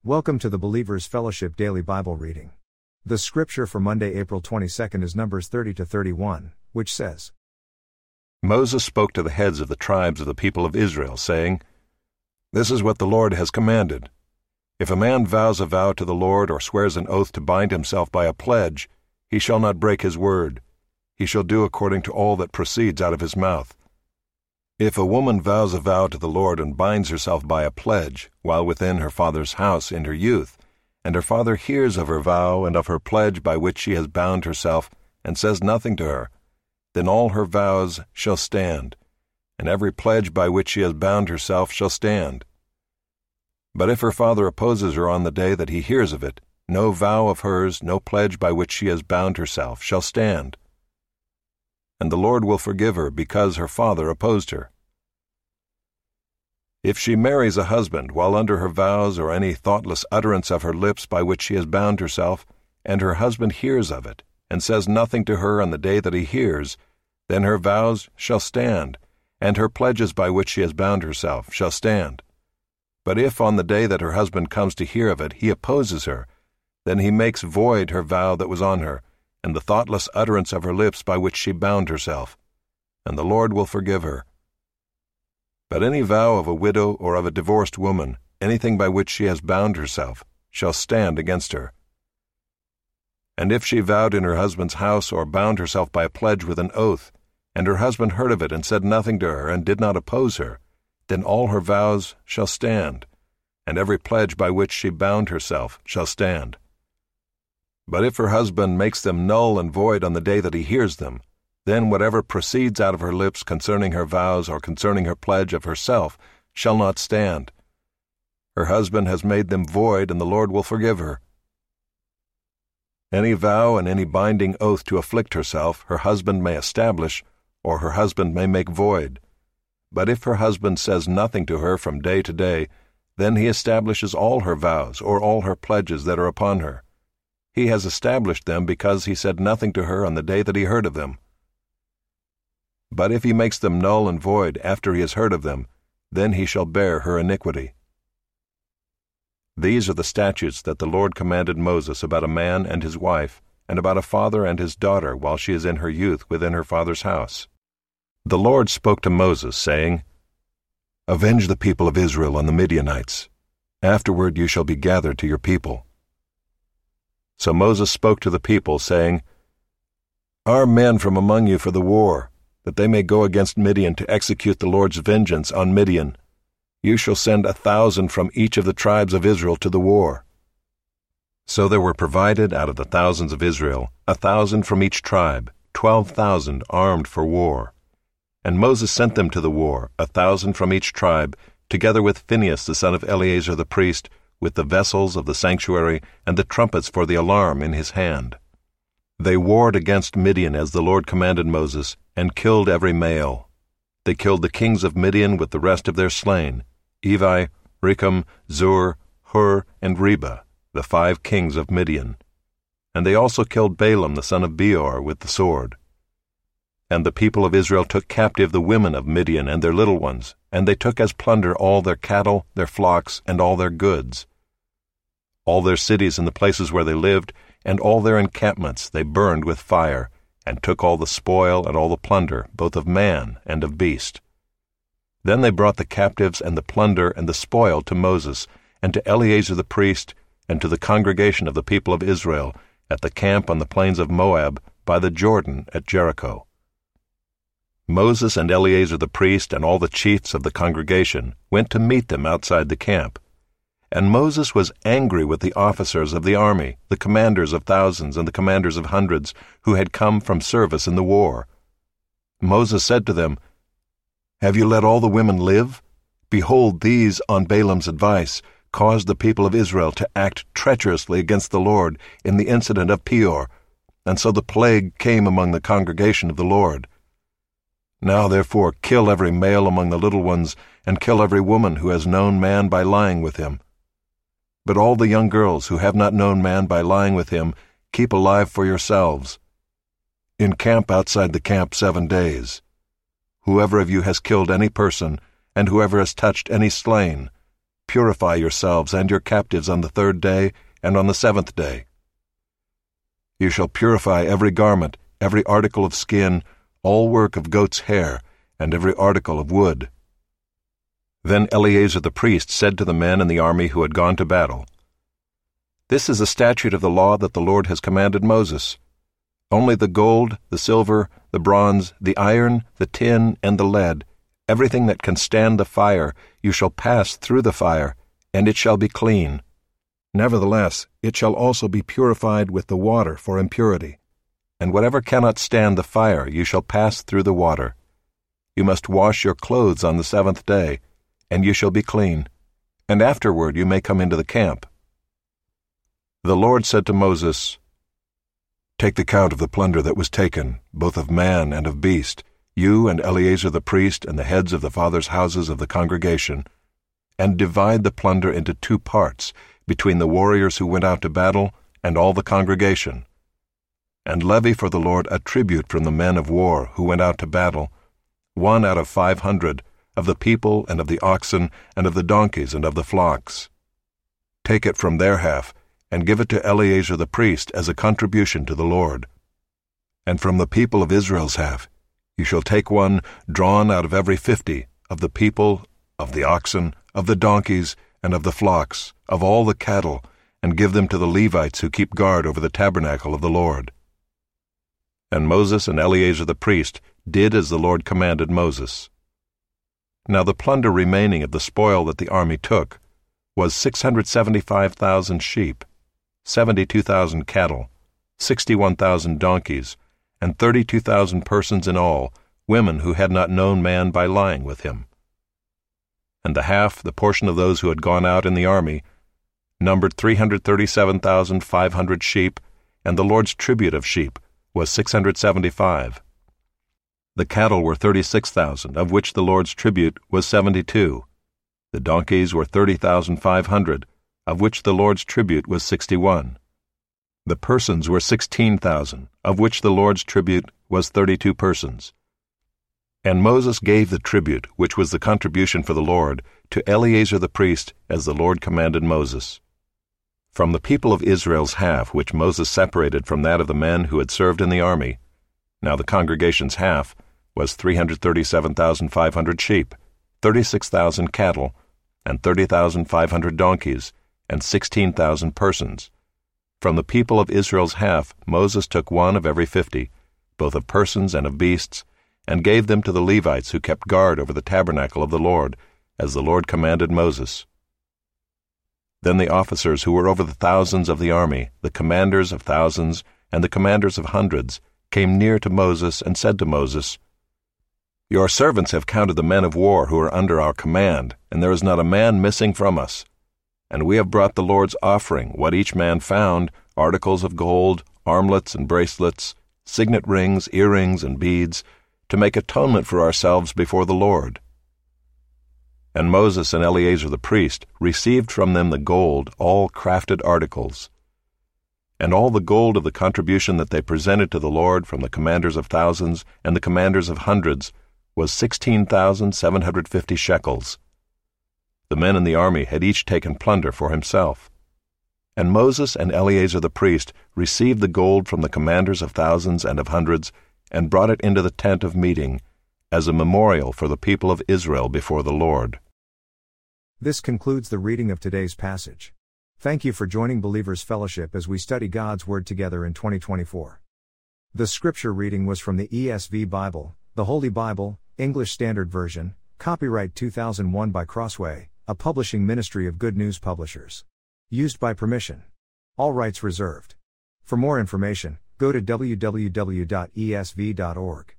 Welcome to the Believers Fellowship Daily Bible Reading. The scripture for Monday, April 22nd is Numbers 30-31, which says, Moses spoke to the heads of the tribes of the people of Israel, saying, This is what the Lord has commanded. If a man vows a vow to the Lord or swears an oath to bind himself by a pledge, he shall not break his word. He shall do according to all that proceeds out of his mouth. If a woman vows a vow to the Lord and binds herself by a pledge, while within her father's house in her youth, and her father hears of her vow and of her pledge by which she has bound herself, and says nothing to her, then all her vows shall stand, and every pledge by which she has bound herself shall stand. But if her father opposes her on the day that he hears of it, no vow of hers, no pledge by which she has bound herself, shall stand. And the Lord will forgive her because her father opposed her. If she marries a husband while under her vows or any thoughtless utterance of her lips by which she has bound herself, and her husband hears of it, and says nothing to her on the day that he hears, then her vows shall stand, and her pledges by which she has bound herself shall stand. But if on the day that her husband comes to hear of it he opposes her, then he makes void her vow that was on her, and the thoughtless utterance of her lips by which she bound herself, and the Lord will forgive her. But any vow of a widow or of a divorced woman, anything by which she has bound herself, shall stand against her. And if she vowed in her husband's house or bound herself by a pledge with an oath, and her husband heard of it and said nothing to her and did not oppose her, then all her vows shall stand, and every pledge by which she bound herself shall stand. But if her husband makes them null and void on the day that he hears them, then whatever proceeds out of her lips concerning her vows or concerning her pledge of herself shall not stand. Her husband has made them void, and the Lord will forgive her. Any vow and any binding oath to afflict herself her husband may establish, or her husband may make void. But if her husband says nothing to her from day to day, then he establishes all her vows or all her pledges that are upon her. He has established them because he said nothing to her on the day that he heard of them. But if he makes them null and void after he has heard of them, then he shall bear her iniquity. These are the statutes that the Lord commanded Moses about a man and his wife, and about a father and his daughter while she is in her youth within her father's house. The Lord spoke to Moses, saying, Avenge the people of Israel on the Midianites. Afterward you shall be gathered to your people. So Moses spoke to the people, saying, Arm men from among you for the war, that they may go against Midian to execute the Lord's vengeance on Midian. You shall send 1,000 from each of the tribes of Israel to the war. So there were provided out of the thousands of Israel 1,000 from each tribe, 12,000 armed for war. And Moses sent them to the war, 1,000 from each tribe, together with Phinehas the son of Eleazar the priest, with the vessels of the sanctuary and the trumpets for the alarm in his hand. They warred against Midian as the Lord commanded Moses, and killed every male. They killed the kings of Midian with the rest of their slain, Evi, Recham, Zur, Hur, and Reba, the 5 kings of Midian. And they also killed Balaam the son of Beor with the sword. And the people of Israel took captive the women of Midian and their little ones, and they took as plunder all their cattle, their flocks, and all their goods. All their cities and the places where they lived, and all their encampments they burned with fire, and took all the spoil and all the plunder, both of man and of beast. Then they brought the captives and the plunder and the spoil to Moses, and to Eleazar the priest, and to the congregation of the people of Israel, at the camp on the plains of Moab, by the Jordan at Jericho. Moses and Eleazar the priest and all the chiefs of the congregation went to meet them outside the camp. And Moses was angry with the officers of the army, the commanders of thousands and the commanders of hundreds, who had come from service in the war. Moses said to them, Have you let all the women live? Behold, these, on Balaam's advice, caused the people of Israel to act treacherously against the Lord in the incident of Peor, and so the plague came among the congregation of the Lord. Now therefore kill every male among the little ones, and kill every woman who has known man by lying with him. But all the young girls who have not known man by lying with him, keep alive for yourselves. Encamp outside the camp 7 days. Whoever of you has killed any person, and whoever has touched any slain, Purify yourselves and your captives on the 3rd day and on the 7th day. You shall purify every garment, every article of skin, all work of goat's hair, and every article of wood." Then Eleazar the priest said to the men in the army who had gone to battle, "This is a statute of the law that the Lord has commanded Moses. Only the gold, the silver, the bronze, the iron, the tin, and the lead, everything that can stand the fire, you shall pass through the fire, and it shall be clean. Nevertheless, it shall also be purified with the water for impurity. And whatever cannot stand the fire, you shall pass through the water. You must wash your clothes on the 7th day, and you shall be clean, and afterward you may come into the camp." The Lord said to Moses, "Take the count of the plunder that was taken, both of man and of beast, you and Eleazar the priest and the heads of the fathers' houses of the congregation, and divide the plunder into 2 parts, between the warriors who went out to battle and all the congregation. And levy for the Lord a tribute from the men of war who went out to battle, 1 out of 500, of the people and of the oxen and of the donkeys and of the flocks. Take it from their half, and give it to Eleazar the priest as a contribution to the Lord. And from the people of Israel's half, you shall take 1 drawn out of every 50, of the people, of the oxen, of the donkeys, and of the flocks, of all the cattle, and give them to the Levites who keep guard over the tabernacle of the Lord." And Moses and Eleazar the priest did as the Lord commanded Moses. Now the plunder remaining of the spoil that the army took was 675,000 sheep, 72,000 cattle, 61,000 donkeys, and 32,000 persons in all, women who had not known man by lying with him. And the portion of those who had gone out in the army, numbered 337,500 sheep, and the Lord's tribute of sheep was 675. The cattle were 36,000, of which the Lord's tribute was 72. The donkeys were 30,500, of which the Lord's tribute was 61. The persons were 16,000, of which the Lord's tribute was 32 persons. And Moses gave the tribute, which was the contribution for the Lord, to Eleazar the priest, as the Lord commanded Moses. From the people of Israel's half, which Moses separated from that of the men who had served in the army, now the congregation's half was 337,500 sheep, 36,000 cattle, and 30,500 donkeys, and 16,000 persons. From the people of Israel's half, Moses took 1 of every 50, both of persons and of beasts, and gave them to the Levites who kept guard over the tabernacle of the Lord, as the Lord commanded Moses. Then the officers who were over the thousands of the army, the commanders of thousands, and the commanders of hundreds, came near to Moses and said to Moses, "Your servants have counted the men of war who are under our command, and there is not a man missing from us. And we have brought the Lord's offering, what each man found, articles of gold, armlets and bracelets, signet rings, earrings, and beads, to make atonement for ourselves before the Lord." And Moses and Eleazar the priest received from them the gold, all crafted articles. And all the gold of the contribution that they presented to the Lord from the commanders of thousands and the commanders of hundreds was 16,750 shekels. The men in the army had each taken plunder for himself. And Moses and Eleazar the priest received the gold from the commanders of thousands and of hundreds, and brought it into the tent of meeting, as a memorial for the people of Israel before the Lord. This concludes the reading of today's passage. Thank you for joining Believers Fellowship as we study God's Word together in 2024. The scripture reading was from the ESV Bible, the Holy Bible, English Standard Version, copyright 2001 by Crossway, a publishing ministry of Good News Publishers. Used by permission. All rights reserved. For more information, go to www.esv.org.